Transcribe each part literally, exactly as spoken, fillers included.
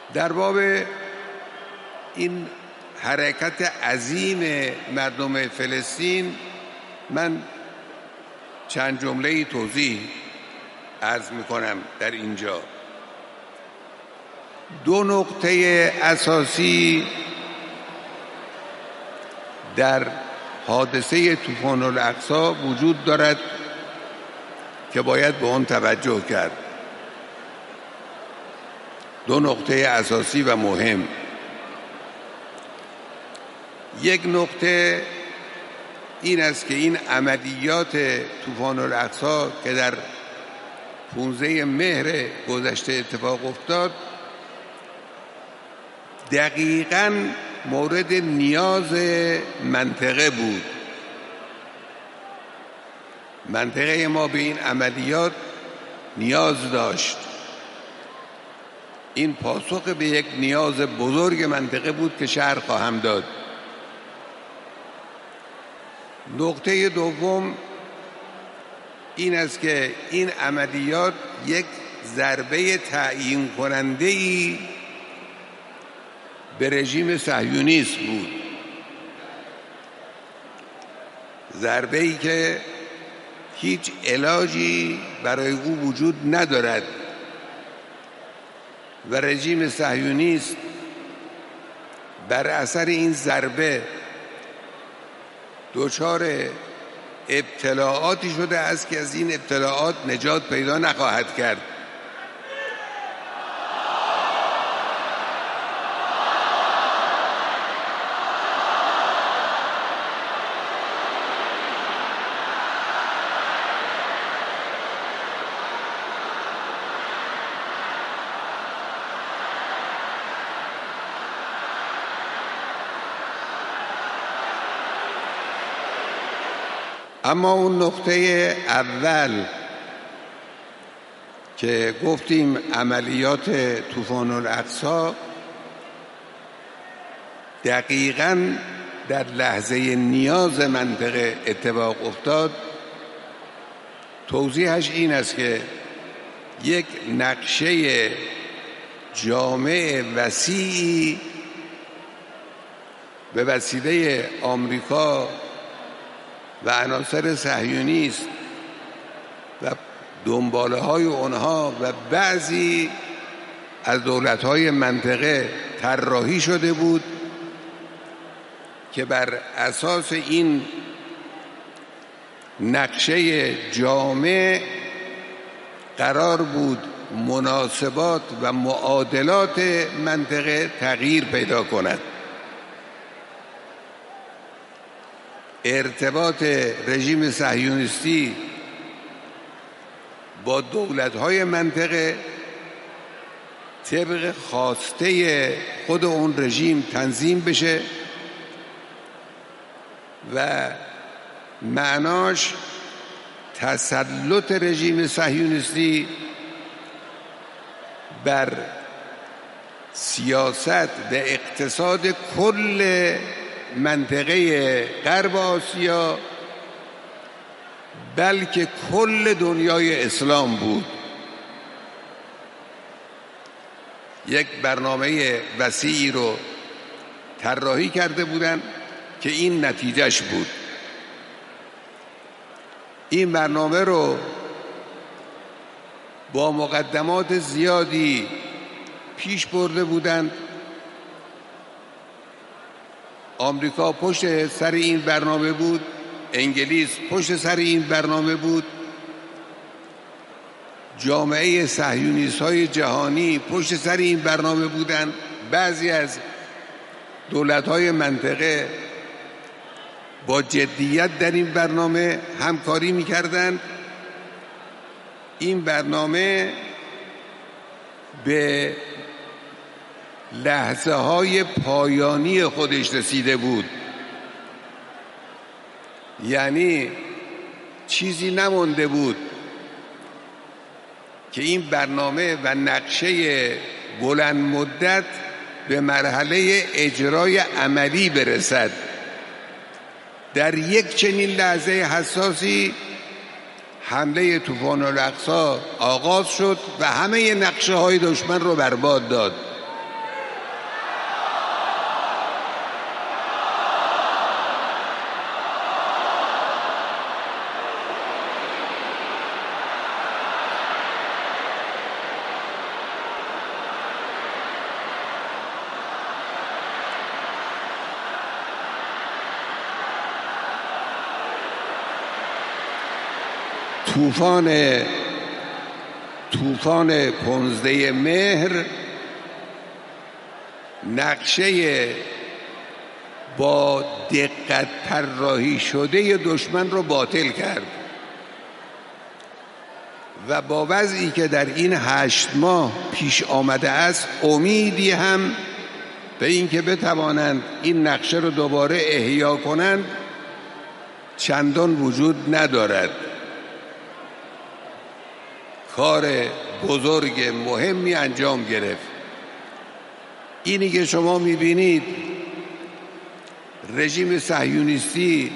در باب این حرکت عظیم مردم فلسطین من چند جمله توضیح عرض میکنم در اینجا. دو نقطه اساسی در حادثه طوفان الاقصی وجود دارد که باید به آن توجه کرد. دو نقطه اساسی و مهم. یک نقطه این است که این عملیات طوفان الاقصی که در پانزده مهر گذشته اتفاق افتاد دقیقاً مورد نیاز منطقه بود. منطقه ما به این عملیات نیاز داشت. این پاسخ به یک نیاز بزرگ منطقه بود که شرح خواهم داد. نقطه دوم این است که این عملیات یک ضربه تعیین کننده‌ای به رژیم صهیونیست بود. ضربه‌ای که هیچ علاجی برای او وجود ندارد و رژیم صهیونیست بر اثر این ضربه دچار ابتلاعاتی شده است که از این ابتلاعات نجات پیدا نخواهد کرد. اما اون نقطه اول که گفتیم عملیات طوفان الاقصی دقیقاً در لحظه نیاز منطقه اتفاق افتاد، توضیحش این است که یک نقشه جامع وسیعی به وسیله آمریکا و عناصر صهیونیست و دنباله های اونها و بعضی از دولت های منطقه طراحی شده بود که بر اساس این نقشه جامع قرار بود مناسبات و معادلات منطقه تغییر پیدا کند. ارتباط رژیم صهیونیستی با دولت‌های منطقه طبق خواسته خود اون رژیم تنظیم بشه و معناش تسلط رژیم صهیونیستی بر سیاست و اقتصاد کل منطقه غرب آسیا بلکه کل دنیای اسلام بود. یک برنامه وسیعی رو طراحی کرده بودند که این نتیجهش بود. این برنامه رو با مقدمات زیادی پیش برده بودند. آمریکا پشت سر این برنامه بود، انگلیس پشت سر این برنامه بود، جامعه صهیونیست‌های جهانی پشت سر این برنامه بودند. بعضی از دولت‌های منطقه با جدیت در این برنامه همکاری می‌کردند. این برنامه به لحظه های پایانی خودش رسیده بود، یعنی چیزی نمانده بود که این برنامه و نقشه بلند مدت به مرحله اجرای عملی برسد. در یک چنین لحظه حساسی حمله طوفان الاقصی آغاز شد و همه نقشه های دشمن رو برباد داد. طوفان طوفان پانزده مهر نقشه با دقت طراحی شده دشمن رو باطل کرد و با وضعی که در این هشت ماه پیش آمده است امیدی هم به اینکه بتوانند این نقشه رو دوباره احیا کنند چندان وجود ندارد. کار بزرگ مهمی انجام گرفت. اینی که شما میبینید رژیم صهیونیستی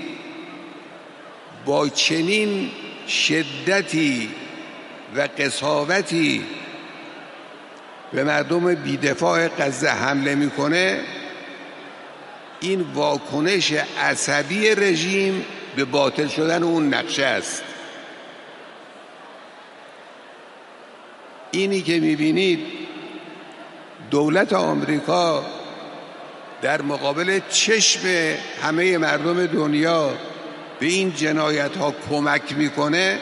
با چنین شدتی و قساوتی به مردم بیدفاع غزه حمله میکنه، این واکنش عصبی رژیم به باطل شدن اون نقشه است. اینی که میبینید دولت آمریکا در مقابل چشم همه مردم دنیا به این جنایت ها کمک میکنه،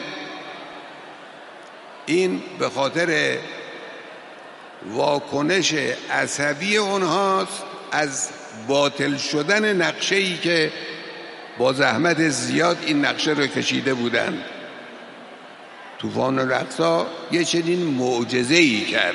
این به خاطر واکنش عصبی اونهاست از باطل شدن نقشه‌ای که با زحمت زیاد این نقشه رو کشیده بودند. طوفان الاقصی یه چنین معجزه‌ای کرد.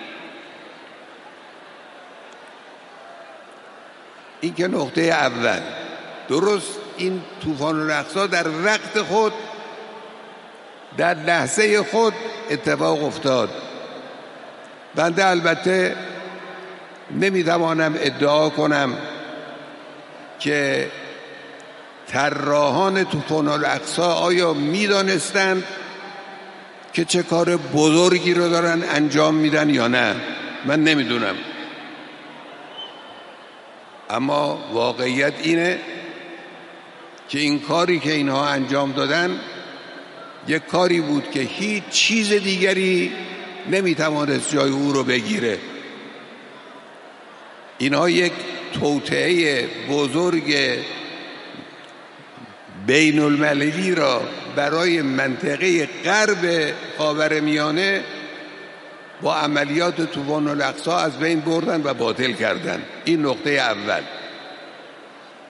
این که نقطه اول. درست این طوفان الاقصی در وقت خود، در لحظه خود اتفاق افتاد. بنده البته نمیتوانم ادعا کنم که طراحان طوفان الاقصی آیا میدانستند که چه کار بزرگی رو دارن انجام میدن یا نه. من نمیدونم، اما واقعیت اینه که این کاری که اینها انجام دادن یک کاری بود که هیچ چیز دیگری نمیتوانست جای او رو بگیره. اینها یک توطئه بزرگ بین المللی را برای منطقه غرب خاورمیانه با عملیات طوفان الاقصی از بین بردن و باطل کردن. این نقطه اول.